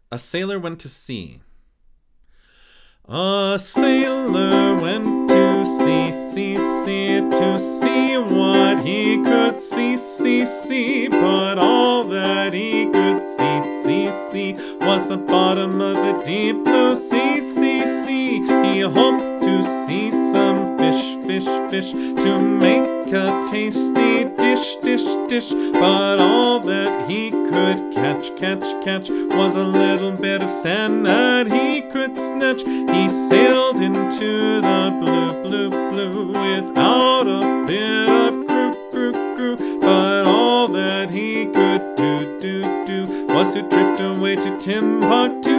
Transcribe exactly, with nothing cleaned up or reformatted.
A sailor went to sea. A sailor went to sea, sea, sea, to see what he could see, see, see. But all that he could see, see, see, was the bottom of the deep blue sea, sea, sea. He hoped to see some fish, fish, fish, to make a tasty dish, dish, dish. But all that he could catch, catch, catch was a little bit of sand that he could snatch. He sailed into the blue, blue, blue without a bit of crew, crew, crew. But all that he could do, do, do was to drift away to Timbuktu.